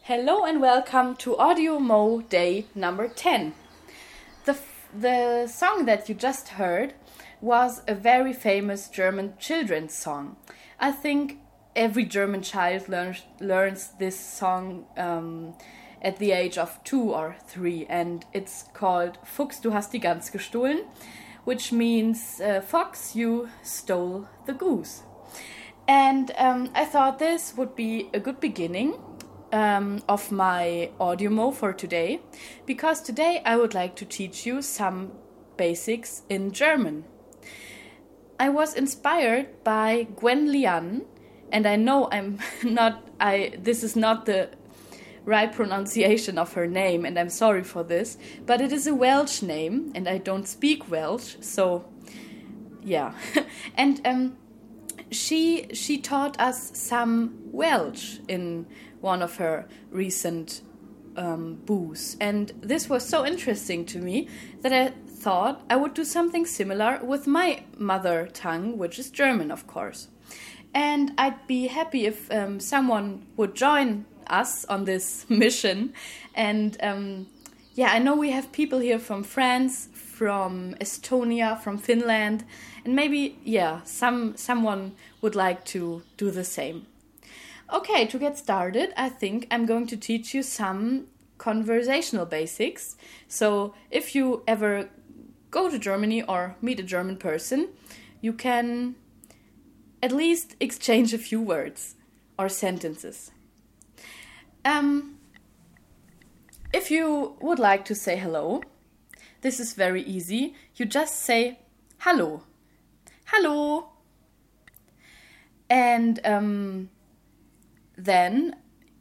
Hello and welcome to Audio Mo Day number 10. The song that you just heard was a very famous German children's song. I think every German child learns this song at the age of 2 or 3, and it's called Fuchs, du hast die Gans gestohlen, which means Fox, you stole the goose. And I thought this would be a good beginning of my audio mo for today, because today I would like to teach you some basics in German. I was inspired by Gwen Lian, and I know this is not the right pronunciation of her name, and I'm sorry for this, but it is a Welsh name, and I don't speak Welsh, so yeah. And she taught us some Welsh in one of her recent booths, and this was so interesting to me that I thought I would do something similar with my mother tongue, which is German, of course. And I'd be happy if someone would join us on this mission. And I know we have people here from France, from Estonia, from Finland, and maybe someone would like to do the same. Okay, to get started, I think I'm going to teach you some conversational basics. So if you ever go to Germany or meet a German person, you can at least exchange a few words or sentences. If you would like to say hello, this is very easy. You just say hallo. Hallo. And then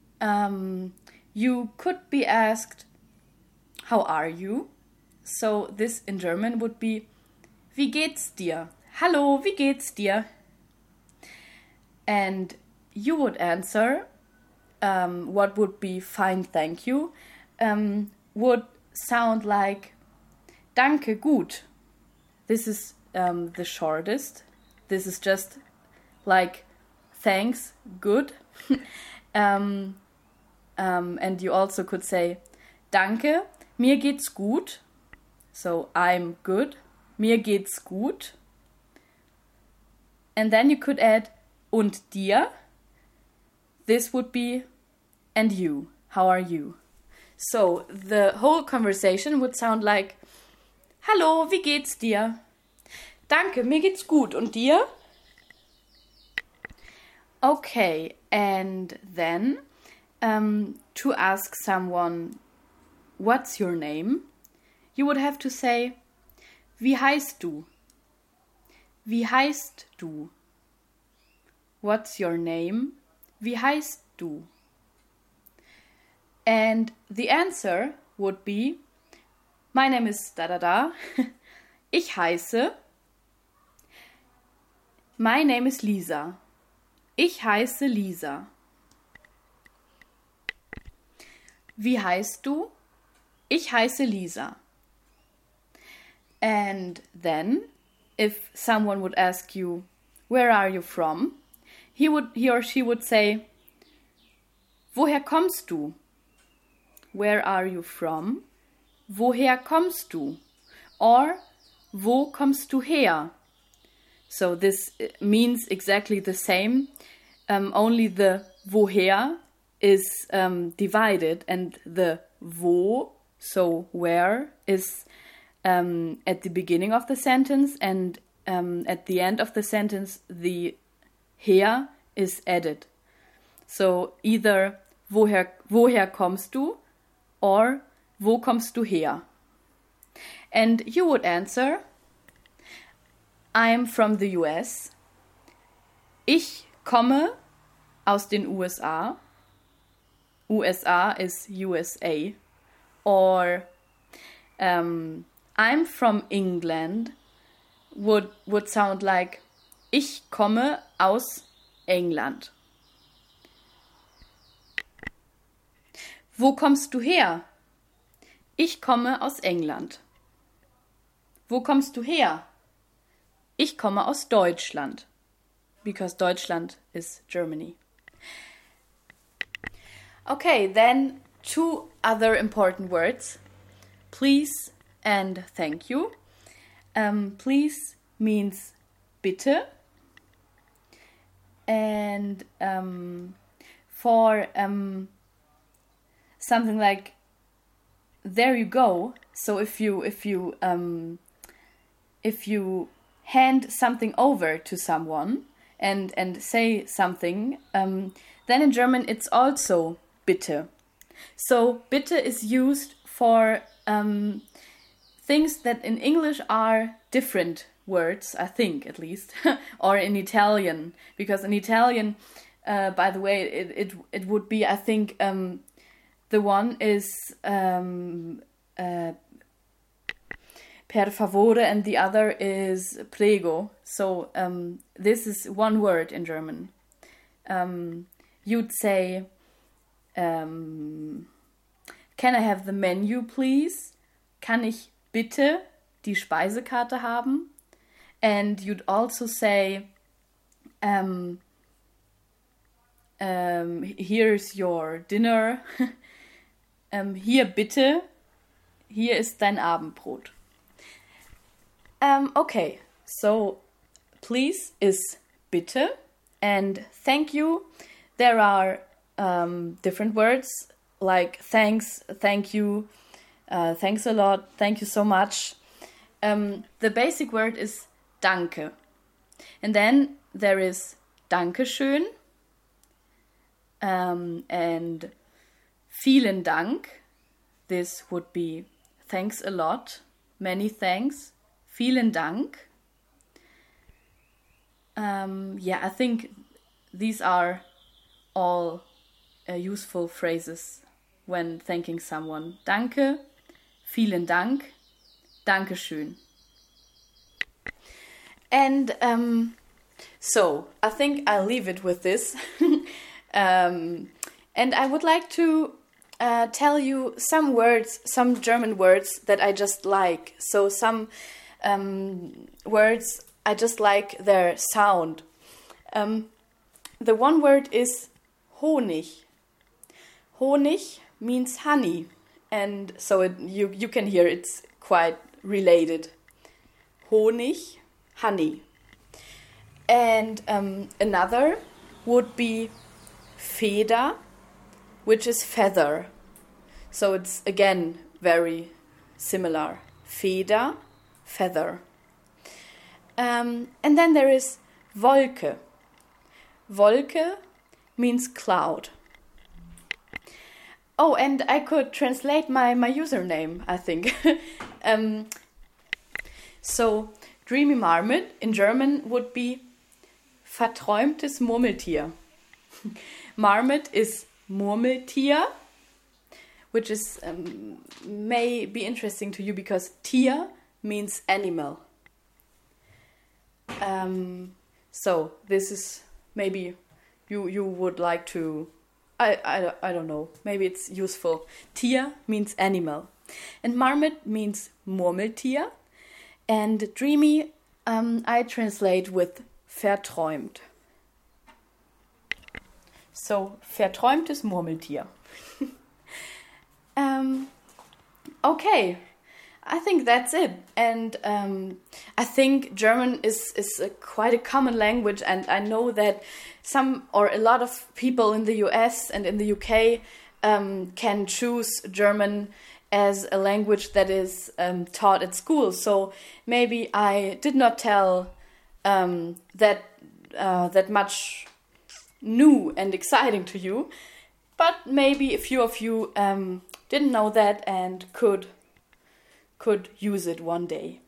you could be asked, how are you? So this in German would be, wie geht's dir? Hallo, wie geht's dir? And you would answer, what would be fine, thank you, would sound like, danke, gut. This is the shortest. This is just like, thanks, good. And you also could say, danke, mir geht's gut. So I'm good, mir geht's gut. And then you could add, und dir. This would be, and you, how are you? So the whole conversation would sound like, hallo, wie geht's dir? Danke, mir geht's gut, und dir? Okay, and then to ask someone, what's your name? You would have to say, wie heißt du? Wie heißt du? What's your name? Wie heißt du? And the answer would be, my name is da da da. Ich heiße. My name is Lisa. Ich heiße Lisa. Wie heißt du? Ich heiße Lisa. And then, if someone would ask you, where are you from? He or she would say, woher kommst du? Where are you from? Woher kommst du? Or, wo kommst du her? So this means exactly the same, only the woher is divided, and the wo, so where, is at the beginning of the sentence, and at the end of the sentence the her is added. So either woher kommst du or wo kommst du her? And you would answer, I'm from the US. Ich komme aus den USA. USA is USA. Or I'm from England would sound like ich komme aus England. Wo kommst du her? Ich komme aus England. Wo kommst du her? Ich komme aus Deutschland. Because Deutschland is Germany. Okay, then two other important words. Please and thank you. Please means bitte. And for something like there you go. So if you hand something over to someone and say something, then in German it's also bitte. So bitte is used for things that in English are different words, I think at least, or in Italian, because in Italian, by the way, it would be, I think, the one is per favore and the other is prego. So this is one word in German. You'd say, can I have the menu, please? Kann ich bitte die Speisekarte haben? And you'd also say, here's your dinner. Hier bitte, hier ist dein Abendbrot. Okay, so please is bitte and thank you. There are different words like thanks, thank you, thanks a lot, thank you so much. The basic word is danke. And then there is Dankeschön and vielen Dank. This would be thanks a lot, many thanks, vielen Dank. I think these are all useful phrases when thanking someone. Danke, vielen Dank, Dankeschön. And so I think I'll leave it with this. And I would like to tell you some words, some German words that I just like. So some words I just like their sound. The one word is Honig. Honig means honey, and so you can hear it's quite related. Honig, honey. And another would be Feder, which is feather. So it's again very similar. Feder, feather. And then there is Wolke. Wolke means cloud. Oh, and I could translate my username, I think. So, Dreamy Marmot in German would be verträumtes Murmeltier. Marmot is Murmeltier, which is may be interesting to you because Tier means animal. So this is maybe you would like to. I don't know. Maybe it's useful. Tier means animal, and Marmot means Murmeltier, and dreamy I translate with verträumt. So, verträumtes Murmeltier. Okay, I think that's it. And I think German is quite a common language, and I know that some or a lot of people in the US and in the UK can choose German as a language that is taught at school. So maybe I did not tell that much new and exciting to you, but maybe a few of you didn't know that and could use it one day.